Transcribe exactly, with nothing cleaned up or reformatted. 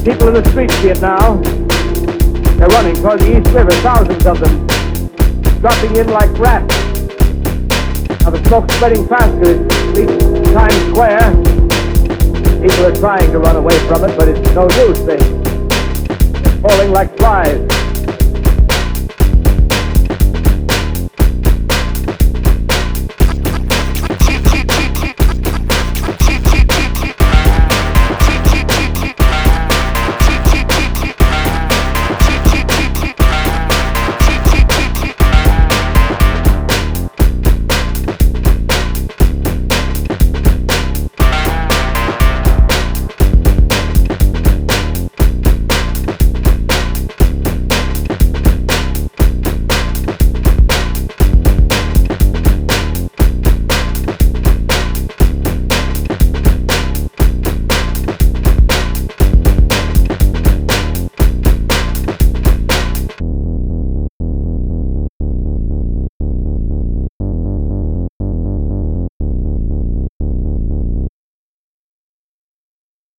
People in the streets see it now. They're running toward the East River, thousands of them, dropping in like rats. Now the smoke's spreading faster. It reaches Times Square. People are trying to run away from it, but it's no use. They- They're falling like flies.